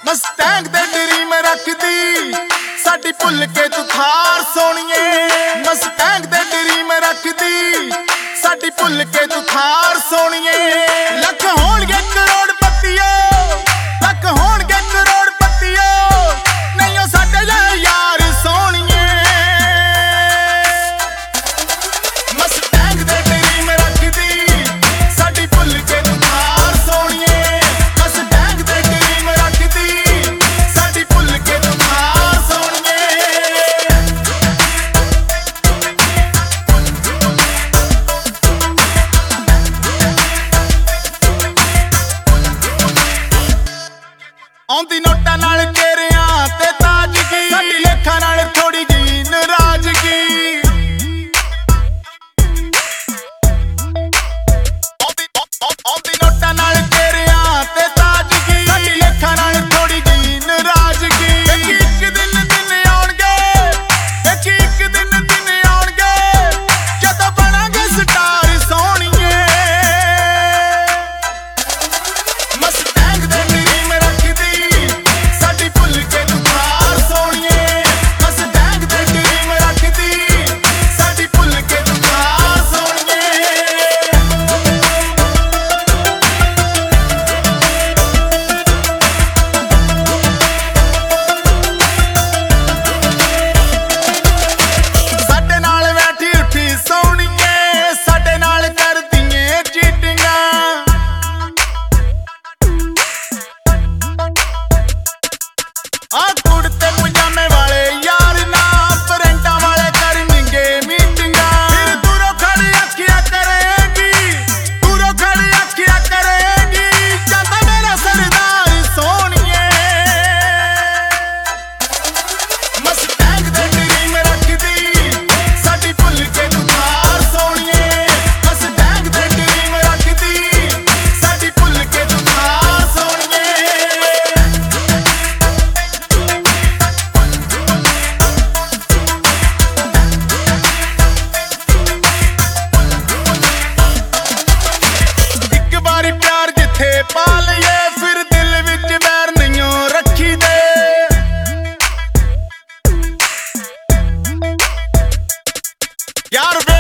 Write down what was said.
Mustang ਦੇ dream ਰੱਖਦੀ ਸਾਡੀ ਭੁੱਲ ਕੇ ਤੂੰ ਥਾਰ ਸੋਣੀਏ। ਮਸਟੈਂਗ ਦੇ ਡਰੀਮ ਰੱਖਦੀ ਸਾਡੀ ਭੁੱਲ ਕੇ ਤੂੰ ਥਾਰ ਸੋਣੀਏ। ਲੱਖ ਹੋਣਗੇ ਕਰੋੜਪਤੀਓ, ਲੱਖ ਹੋਣਗੇ ਕਰੋੜਪਤੀਓ, ਨਹੀਂ ਉਹ ਸਾਡੇ ਯਾਰ ਸੋਣੀਏ। ਮਸਟੈਂਗ ਦੇ ਡਰੀਮ ਰੱਖਦੀ ਸਾਡੀ ਭੁੱਲ ਕੇ ਤੂੰ ਥਾਰ ਸੋਣੀਏ। ਮਸਟੈਂਗ ਦੇ ਡਰੀਮ ਰੱਖਦੀ ਸਾਡੀ ਭੁੱਲ ਕੇ ਤੂੰ ਥਾਰ ਸੋਣੀਏ। ਆਉਂਦੀ ਨੋਟਾਂ ਨਾਲ ਘੇਰਿਆਂ ਤੇ ਤਾਜਗੀ, ਸਾਡੀ ਲੇਖਾਂ ਨਾਲ ਥੋੜੀ ਜੀ ਨਾਰਾਜ਼ਗੀ। ਆਉਂਦੀ ਨੋਟਾਂ ਨਾਲ ਘੇਰਿਆਂ ਤੇ ਤਾਜਗੀ, ਸਾਡੀ ਲੇਖਾਂ ਨਾਲ ਥੋੜੀ ਜੀ ਨਾਰਾਜ਼ਗੀ। ਇੱਕ ਦਿਨ ਆਉਣਗੇ, ਇੱਕ ਦਿਨ ਆਉਣਗੇ, ਜਦੋਂ ਬਣਾਂਗੇ ਸਟਾਰ ਸੋਹਣੀਏ। ਮਸਟੈਂਗ ਦੇ ਡਰੀਮ ਰੱਖਦੀ ਸਾਡੀ ਭੁੱਲ ਕੇ ਤੂੰ ਥਾਰ ਸੋਹਣੀਏ। ਮਸਟੈਂਗ ਦੇ ਡਰੀਮ ਰੱਖਦੀ ਸਾਡੀ ਭੁੱਲ ਕੇ ਤੂੰ ਥਾਰ ਸੋਹਣੀਏ। ਸਾਡੇ ਨਾਲ ਬੈਠੀ ਉੱਠੀ ਸੋਹਣੀਏ, ਸਾਡੇ ਨਾਲ ਕਰਦੀਏ ਚੀਟਿੰਗਾਂ। ਆ ਕੁੜਤੇ ਪਜਾਮੇ ਵਾਲੇ ਯਾਰ ਨਾ, ਪਰੈਂਟਾਂ ਵਾਲੇ ਕਰਨਗੇ ਮੀਟਿੰਗਾਂ। ਫਿਰ ਦੂਰੋਂ ਖੜੀ ਅੱਖੀਆਂ ਕਰੇਗੀ, ਦੂਰੋਂ ਖੜੀ ਅੱਖੀਆਂ ਕਰੇਗੀ, ਜਾਂਦਾ ਮੇਰਾ ਸਰਦਾਰ ਸੋਹਣੀਏ। ਮਸਟੈਂਗ ਦੇ ਡਰੀਮ ਰੱਖਦੀ ਸਾਡੀ ਭੁੱਲ ਕੇ ਤੂੰ ਥਾਰ ਸੋਹਣੀਏ। ਮਸਟੈਂਗ ਦੇ ਡਰੀਮ ਰੱਖਦੀ ਸਾਡੀ ਭੁੱਲ ਕੇ ਤੂੰ ਥਾਰ ਸੋਹਣੀਏ। ਇੱਕ ਵਾਰੀ ਪਿਆਰ ਜਿੱਥੇ ਪਾ ਲਈਏ, ਫਿਰ ਦਿਲ ਵਿੱਚ ਵੈਰ ਨਹੀਂਓ ਰੱਖੀਦੇ। ਯਾਰ